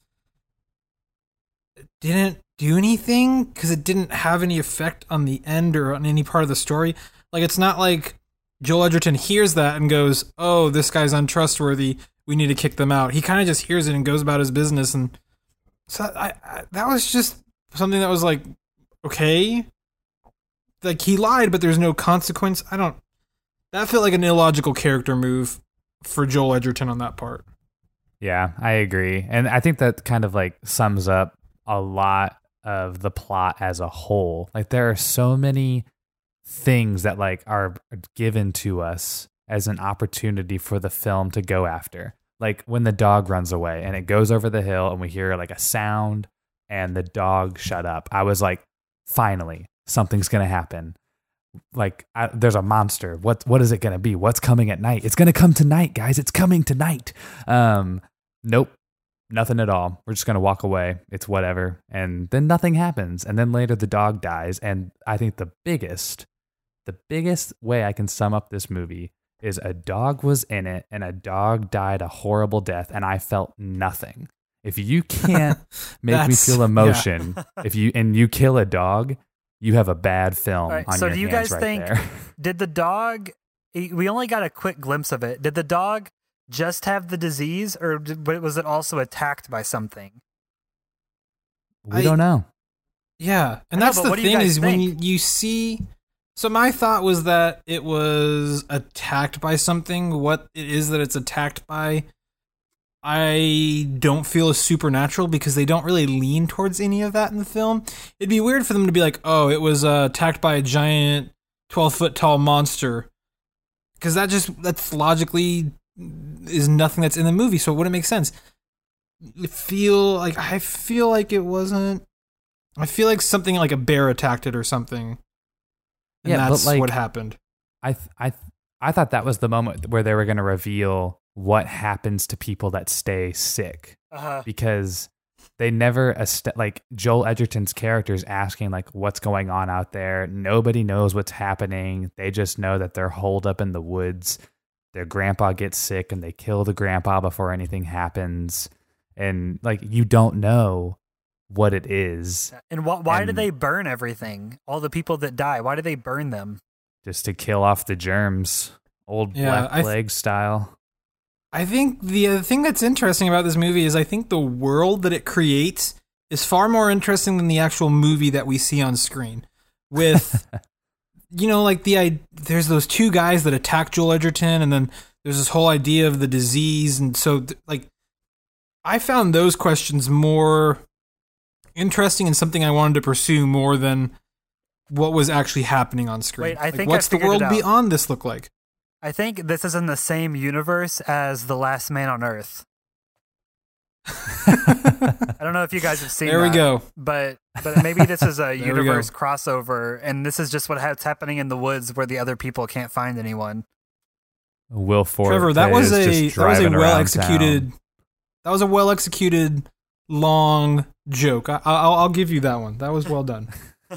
didn't do anything because it didn't have any effect on the end or on any part of the story. Like, it's not like Joel Edgerton hears that and goes, "Oh, this guy's untrustworthy. We need to kick them out." He kind of just hears it and goes about his business. And so I, I that was just something that was like, okay, like he lied, but there's no consequence. I don't. That felt like an illogical character move for Joel Edgerton on that part. Yeah, I agree. And I think that kind of like sums up a lot of the plot as a whole. Like, there are so many things that like are given to us as an opportunity for the film to go after. Like when the dog runs away and it goes over the hill and we hear like a sound and the dog shut up. I was like, finally, something's going to happen. Like I, there's a monster. What what is it going to be? What's coming at night? It's going to come tonight, guys. It's coming tonight. Um, nope. Nothing at all. We're just going to walk away. It's whatever. And then nothing happens. And then later the dog dies. And I think the biggest, the biggest way I can sum up this movie is a dog was in it and a dog died a horrible death. And I felt nothing. If you can't make me That's- feel emotion, if you, and you kill a dog, you have a bad film All right, on so your do you hands guys right think there. did the dog? We only got a quick glimpse of it. Did the dog just have the disease, or did, but was it also attacked by something? We I- don't know. Yeah, and I know, that's but the what do you thing guys is when you, think? you see. So my thought was that it was attacked by something. What it is that it's attacked by, I don't feel is supernatural because they don't really lean towards any of that in the film. It'd be weird for them to be like, "Oh, it was uh, attacked by a giant twelve foot tall monster," because that just that's logically is nothing that's in the movie, so it wouldn't make sense. I feel like I feel like it wasn't. I feel like something like a bear attacked it or something. And Yeah, but, that's like- what happened. I th- I th- I thought that was the moment where they were going to reveal what happens to people that stay sick, Uh-huh. because they never est- like Joel Edgerton's character is asking like what's going on out there. Nobody knows what's happening. They just know that they're holed up in the woods. Their grandpa gets sick and they kill the grandpa before anything happens. And like you don't know what it is, And wh- why did And- they burn everything? All the people that die. Why did they burn them? just to kill off the germs, old Yeah, Black I th- Plague style. I think the other thing that's interesting about this movie is I think the world that it creates is far more interesting than the actual movie that we see on screen. With, you know, like the I there's those two guys that attack Joel Edgerton, and then there's this whole idea of the disease, and so th- like I found those questions more interesting and something I wanted to pursue more than what was actually happening on screen. Wait, I Like, think I what's the figured world it out. beyond this look like? I think this is in the same universe as The Last Man on Earth. I don't know if you guys have seen There we that, go. but but maybe this is a we go. universe crossover, and this is just what what's happening in the woods where the other people can't find anyone. Will Forte Trevor, that was is a just that was a driving well around executed town. that was a well executed long joke. I, I'll I'll give you that one. That was well done.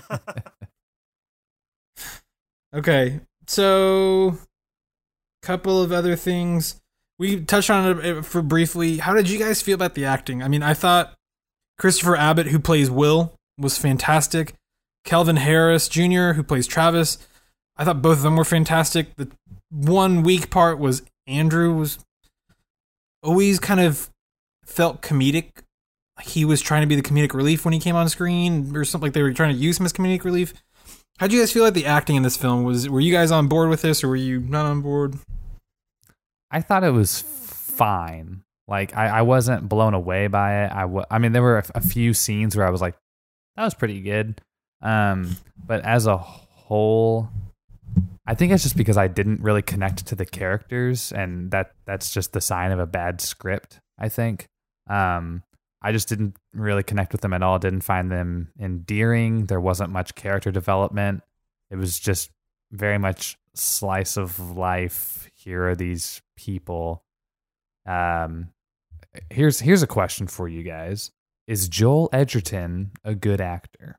Okay, so couple of other things we touched on it for briefly. How did you guys feel about the acting? I mean, I thought Christopher Abbott, who plays Will, was fantastic. Kelvin Harris Junior, who plays Travis, I thought both of them were fantastic. The one weak part was Andrew was always kind of felt comedic. He was trying to be the comedic relief when he came on screen, or something like they were trying to use him as comedic relief. How'd you guys feel like the acting in this film was? Were you guys on board with this, or were you not on board? I thought it was fine. Like, I, I wasn't blown away by it. I, w- I mean, there were a, a few scenes where I was like, that was pretty good. Um, but as a whole, I think it's just because I didn't really connect to the characters, and that that's just the sign of a bad script, I think. Um, I just didn't really connect with them at all. Didn't find them endearing. There wasn't much character development. It was just very much slice of life. Here are these people. Um, here's here's a question for you guys: is Joel Edgerton a good actor?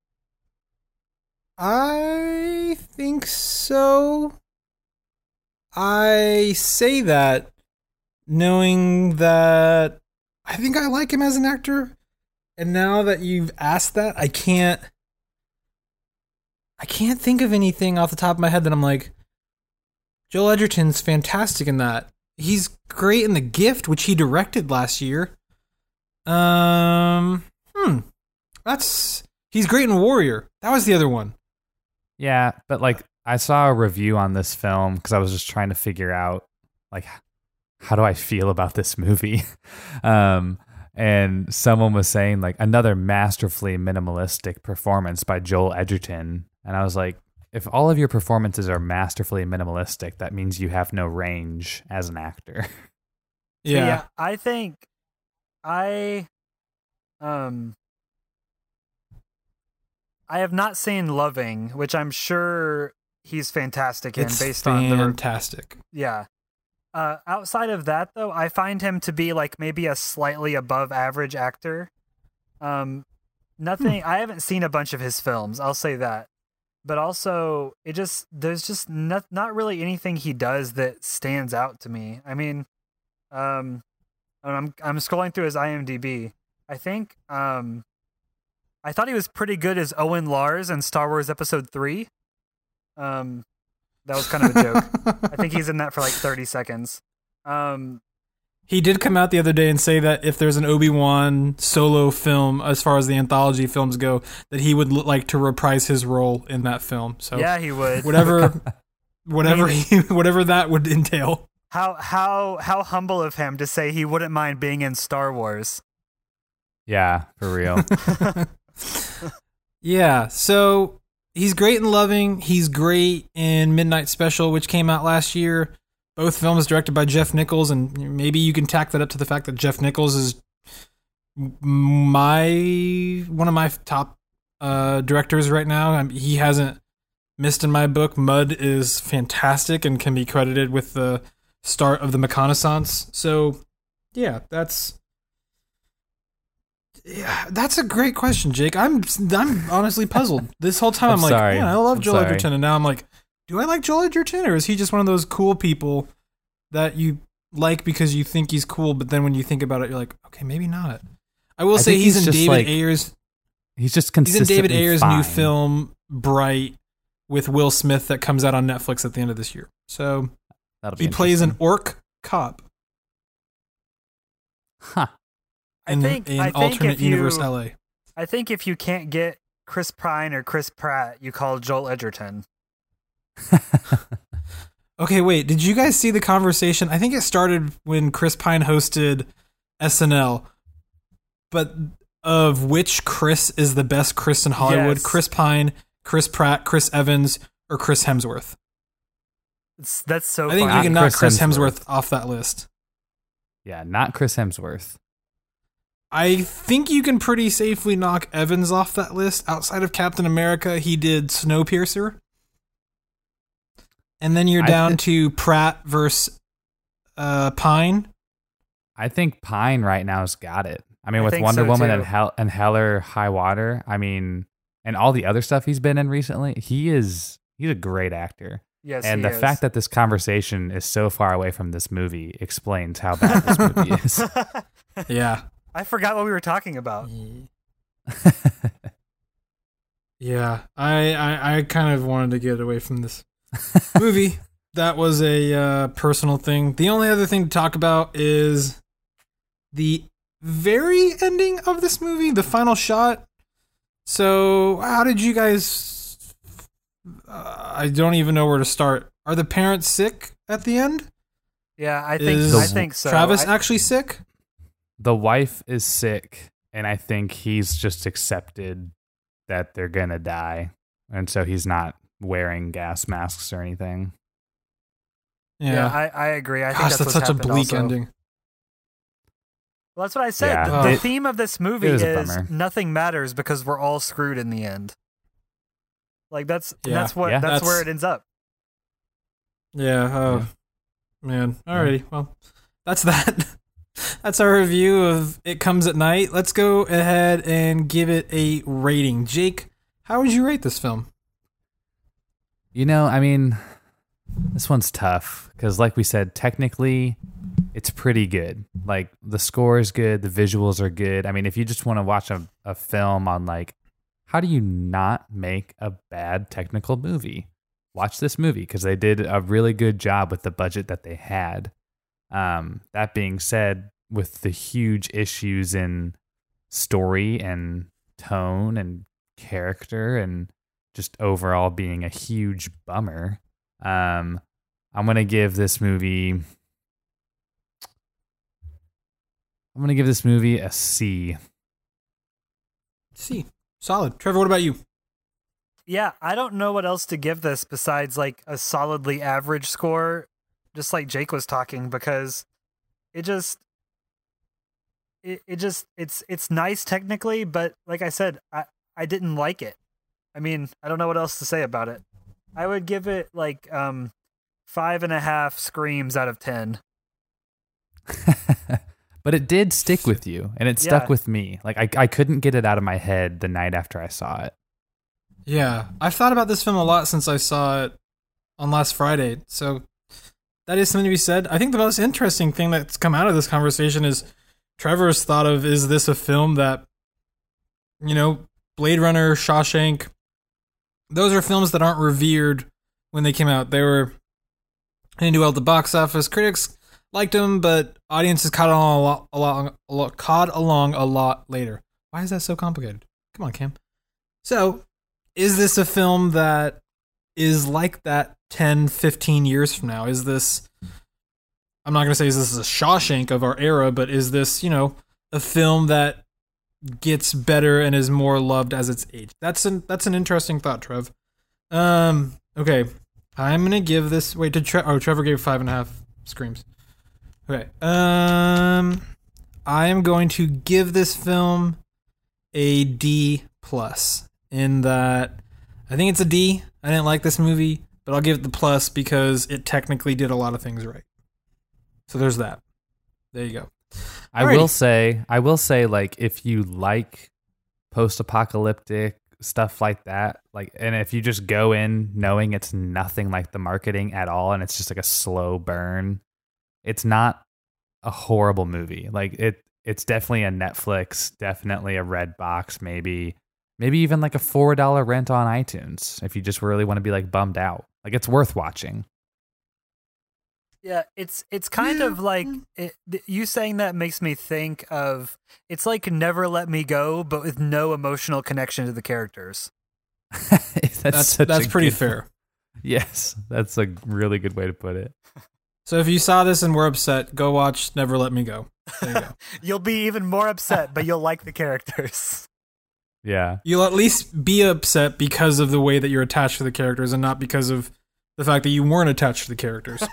I think so. I say that knowing that I think I like him as an actor, and now that you've asked that, I can't I can't think of anything off the top of my head that I'm like, Joel Edgerton's fantastic in that. He's great in The Gift, which he directed last year. Um, hmm. That's he's great in Warrior. That was the other one. Yeah, but like I saw a review on this film because I was just trying to figure out like how do I feel about this movie? um, and someone was saying like another masterfully minimalistic performance by Joel Edgerton, and I was like, if all of your performances are masterfully minimalistic, that means you have no range as an actor. Yeah, so yeah I think I um. I have not seen Loving, which I'm sure he's fantastic in. It's based fantastic. on the Fantastic. Yeah. Uh, outside of that, though, I find him to be like maybe a slightly above average actor. Um, nothing. Hmm. I haven't seen a bunch of his films. I'll say that. But also, it just there's just not not really anything he does that stands out to me. I mean, um, I'm I'm scrolling through his IMDb. I think um. I thought he was pretty good as Owen Lars in Star Wars Episode three. Um, that was kind of a joke. I think he's in that for like thirty seconds. Um, he did come out the other day and say that if there's an Obi-Wan solo film, as far as the anthology films go, that he would l- like to reprise his role in that film. So yeah, he would. Whatever, whatever, I mean, he, whatever that would entail. How how how humble of him to say he wouldn't mind being in Star Wars. Yeah, for real. Yeah, so he's great in Loving. He's great in Midnight Special, which came out last year. Both films directed by Jeff Nichols, and maybe you can tack that up to the fact that Jeff Nichols is my one of my top uh, directors right now. I mean, he hasn't missed in my book. Mud is fantastic and can be credited with the start of the Reconnaissance. So, yeah, that's. Yeah, that's a great question, Jake. I'm I'm honestly puzzled. This whole time I'm, I'm like, sorry. yeah, I love I'm Joel sorry. Edgerton, and now I'm like, do I like Joel Edgerton, or is he just one of those cool people that you like because you think he's cool, but then when you think about it, you're like, okay, maybe not. I will I say he's, he's in David like, Ayer's. He's just consistently He's in David Ayer's fine. new film Bright with Will Smith that comes out on Netflix at the end of this year. So he plays an orc cop. Huh. In, I think, in I think alternate you, universe L A. I think if you can't get Chris Pine or Chris Pratt, you call Joel Edgerton. Okay, wait. Did you guys see the conversation? I think it started when Chris Pine hosted S N L. But of which Chris is the best Chris in Hollywood? Yes. Chris Pine, Chris Pratt, Chris Evans, or Chris Hemsworth? It's, that's so I think funny. you can knock Chris Chris Hemsworth. Hemsworth off that list. Yeah, not Chris Hemsworth. I think you can pretty safely knock Evans off that list. Outside of Captain America, he did Snowpiercer. And then you're down th- to Pratt versus uh, Pine. I think Pine right now has got it. I mean, I with Wonder so Woman too. and Hell and Heller High Water, I mean, and all the other stuff he's been in recently, he is he's a great actor. Yes, and he the is. fact that this conversation is so far away from this movie explains how bad this movie is. Yeah. I forgot what we were talking about. Yeah, I, I, I kind of wanted to get away from this movie. That was a uh, personal thing. The only other thing to talk about is the very ending of this movie, the final shot. So, how did you guys uh, I don't even know where to start. Are the parents sick at the end? Yeah, I think Is I think so. Travis I, actually sick? The wife is sick, and I think he's just accepted that they're gonna die, and so he's not wearing gas masks or anything. Yeah, yeah, I, I agree. I think Gosh, that's, that's what's such a happened bleak also. ending. Well, that's what I said. Yeah, the the it- theme of this movie it was a is bummer. nothing matters because we're all screwed in the end. Like that's Yeah. that's what Yeah. that's, That's- where it ends up. Yeah. Oh, man. Alrighty. Well, that's that. That's our review of It Comes at Night. Let's go ahead and give it a rating. Jake, how would you rate this film? You know, I mean, this one's tough because, like we said, technically, it's pretty good. Like, the score is good, the visuals are good. I mean, if you just want to watch a, a film on, like, how do you not make a bad technical movie? Watch this movie because they did a really good job with the budget that they had. Um, that being said, with the huge issues in story and tone and character and just overall being a huge bummer, um, I'm gonna give this movie. I'm gonna give this movie a C. C. Solid. Trevor, what about you? Yeah, I don't know what else to give this besides like a solidly average score, just like Jake was talking, because it just it, it just it's it's nice technically, but like I said, I, I didn't like it. I mean, I don't know what else to say about it. I would give it like um five and a half screams out of ten. But it did stick with you, and it stuck Yeah. with me. Like I, I couldn't get it out of my head the night after I saw it. Yeah, I've thought about this film a lot since I saw it on last Friday. So that is something to be said. I think the most interesting thing that's come out of this conversation is Trevor's thought of, is this a film that, you know, Blade Runner, Shawshank, those are films that aren't revered when they came out. They were, they didn't do well at the box office. Critics liked them, but audiences caught on a lot, a lot, a lot, caught along a lot later. Why is that so complicated? Come on, Cam. So, is this a film that is like that ten, fifteen years from now? Is this, I'm not going to say is this a Shawshank of our era, but is this, you know, a film that gets better and is more loved as it's aged? That's an, that's an interesting thought, Trev. Um, okay. I'm going to give this, wait, did Tre- oh, Trevor gave five and a half screams. Okay. Um, I am going to give this film a D plus. In that, I think it's a D. I didn't like this movie, but I'll give it the plus because it technically did a lot of things right. So there's that. There you go. I Alrighty. will say, I will say, like, if you like post-apocalyptic stuff like that, like, and if you just go in knowing it's nothing like the marketing at all, and it's just like a slow burn, it's not a horrible movie. Like, it, it's definitely a Netflix, definitely a Redbox, maybe, maybe even like a four dollar rent on iTunes if you just really want to be like bummed out. Like, it's worth watching. Yeah, it's it's kind Yeah. of like it, th- you saying that makes me think of it's like Never Let Me Go, but with no emotional connection to the characters. that's That's such that's a pretty good- fair. Yes, that's a really good way to put it. So if you saw this and were upset, go watch Never Let Me Go. There you go. You'll be even more upset, but you'll like the characters. Yeah. You'll at least be upset because of the way that you're attached to the characters and not because of the fact that you weren't attached to the characters.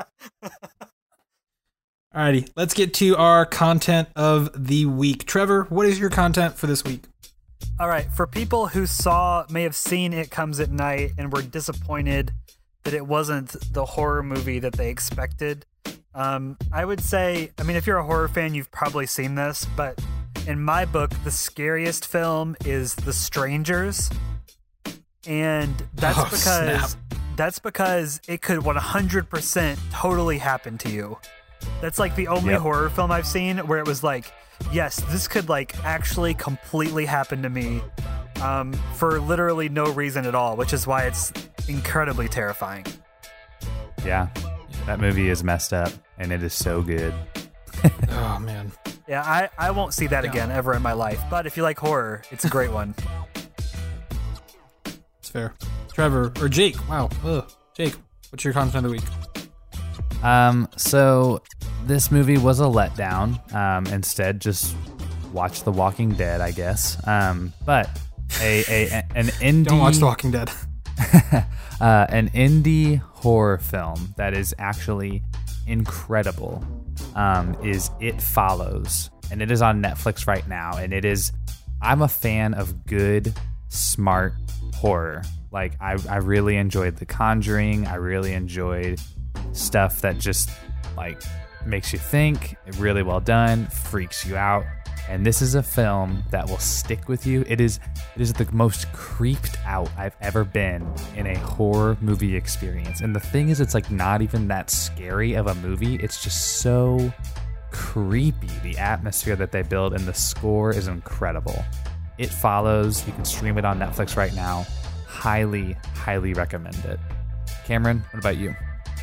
Alrighty, let's get to our content of the week. Trevor, what is your content for this week? All right, for people who saw, may have seen It Comes at Night and were disappointed that it wasn't the horror movie that they expected, um, I would say, I mean, if you're a horror fan, you've probably seen this, but in my book, the scariest film is The Strangers, and that's Oh, because snap. that's because it could one hundred percent totally happen to you. That's like the only Yep. horror film I've seen where it was like, yes, this could like actually completely happen to me um, for literally no reason at all, which is why it's incredibly terrifying. Yeah. That movie is messed up, and it is so good. Oh, man. Yeah, I, I won't see that Yeah. again ever in my life. But if you like horror, it's a great one. It's fair. Trevor, or Jake. Wow. Ugh. Jake, what's your content of the week? Um, so this movie was a letdown. Um, instead, just watch The Walking Dead, I guess. Um, but a, a an indie Don't watch The Walking Dead. uh, an indie horror film that is actually incredible um, is It Follows, and it is on Netflix right now. And it is, I'm a fan of good, smart horror. Like I, I really enjoyed The Conjuring. I really enjoyed stuff that just like makes you think. Really well done, freaks you out. And this is a film that will stick with you. It is it is the most creeped out I've ever been in a horror movie experience. And the thing is, it's like not even that scary of a movie. It's just so creepy. The atmosphere that they build and the score is incredible. It Follows. You can stream it on Netflix right now. Highly, highly recommend it. Cameron, what about you?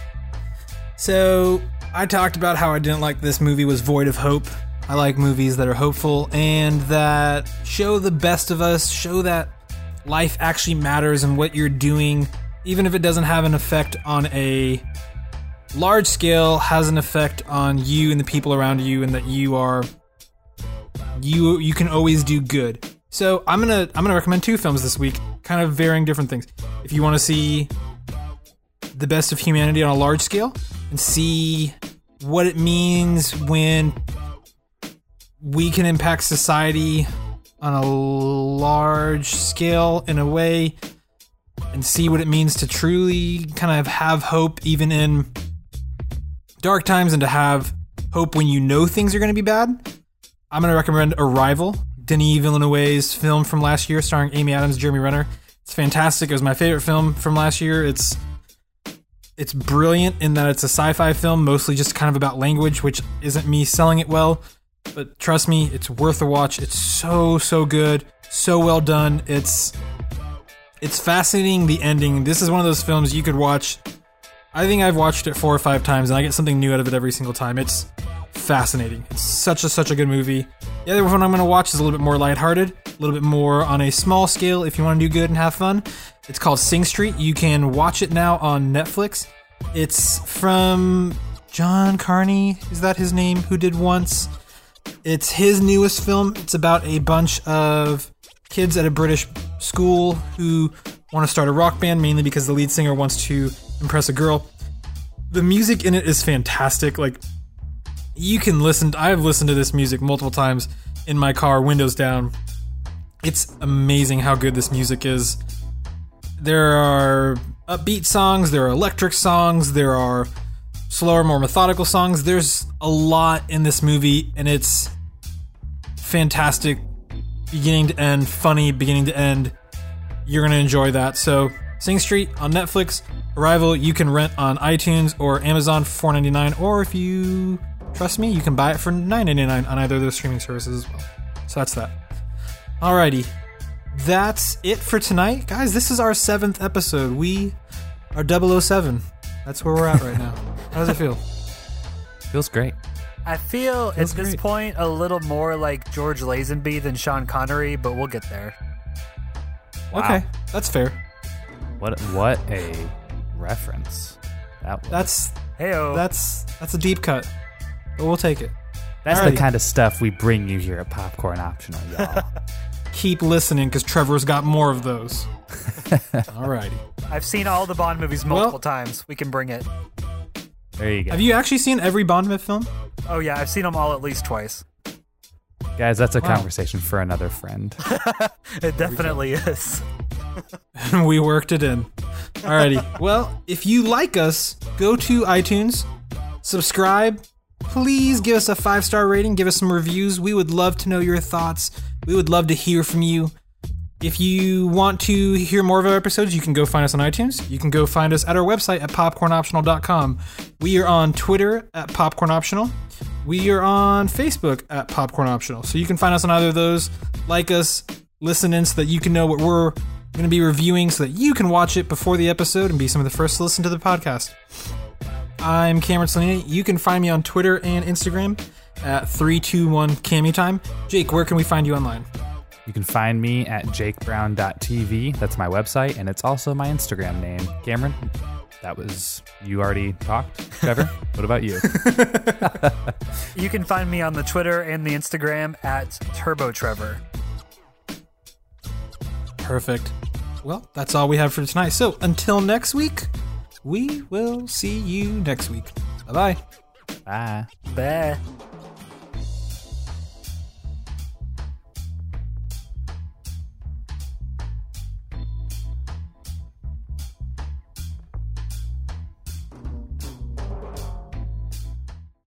So I talked about how I didn't like this movie was void of hope. I like movies that are hopeful and that show the best of us, show that life actually matters and what you're doing, even if it doesn't have an effect on a large scale, has an effect on you and the people around you, and that you are you you can always do good. So I'm gonna I'm gonna recommend two films this week, kind of varying different things. If you want to see the best of humanity on a large scale and see what it means when we can impact society on a large scale in a way, and see what it means to truly kind of have hope even in dark times, and to have hope when you know things are going to be bad, I'm going to recommend Arrival, Denis Villeneuve's film from last year starring Amy Adams, Jeremy Renner. It's fantastic. It was my favorite film from last year. It's it's brilliant in that it's a sci-fi film, mostly just kind of about language, which isn't me selling it well. But trust me, it's worth a watch. It's so, so good. So well done. It's it's fascinating, the ending. This is one of those films you could watch. I think I've watched it four or five times, and I get something new out of it every single time. It's fascinating. It's such a, such a good movie. The other one I'm going to watch is a little bit more lighthearted, a little bit more on a small scale if you want to do good and have fun. It's called Sing Street. You can watch it now on Netflix. It's from John Carney. Is that his name? Who did Once? It's his newest film. It's about a bunch of kids at a British school who want to start a rock band, mainly because the lead singer wants to impress a girl. The music in it is fantastic. Like, you can listen. I've listened to this music multiple times in my car, windows down. It's amazing how good this music is. There are upbeat songs, there are electric songs, there are slower, more methodical songs. There's a lot in this movie, and it's fantastic, beginning to end, funny, beginning to end. You're going to enjoy that. So, Sing Street on Netflix. Arrival, you can rent on iTunes or Amazon for four ninety-nine, or if you trust me, you can buy it for nine ninety-nine on either of those streaming services as well. So that's that. Alrighty. That's it for tonight. Guys, this is our seventh episode. We are double oh seven. That's where we're at right now. How does it feel? Feels great. I feel Feels at this great. point a little more like George Lazenby than Sean Connery, but we'll get there. Wow. Okay, that's fair. What what a reference that was. That's Heyo. that's that's a deep cut, but we'll take it. That's Alrighty. the kind of stuff we bring you here at Popcorn Optional, y'all. Keep listening, because Trevor's got more of those. Alrighty. I've seen all the Bond movies multiple times. We can bring it. There you go. Have you actually seen every Bond film? Oh yeah, I've seen them all at least twice. Guys, that's a Wow. conversation for another friend. It definitely is. And we worked it in. Alrighty. Well, if you like us, go to iTunes, subscribe. Please give us a five-star rating. Give us some reviews. We would love to know your thoughts. We would love to hear from you. If you want to hear more of our episodes, you can go find us on iTunes. You can go find us at our website at popcorn optional dot com. We are on Twitter at Popcorn Optional. We are on Facebook at Popcorn Optional. So you can find us on either of those. Like us, listen in so that you can know what we're going to be reviewing, so that you can watch it before the episode and be some of the first to listen to the podcast. I'm Cameron Salini. You can find me on Twitter and Instagram at three two one Cammy Time. Jake, where can we find you online? You can find me at jake brown dot t v. That's my website, and it's also my Instagram name. Cameron, that was, you already talked. Trevor, what about you? You can find me on the Twitter and the Instagram at TurboTrevor. Perfect. Well, that's all we have for tonight. So until next week, we will see you next week. Bye-bye. Bye. Bye.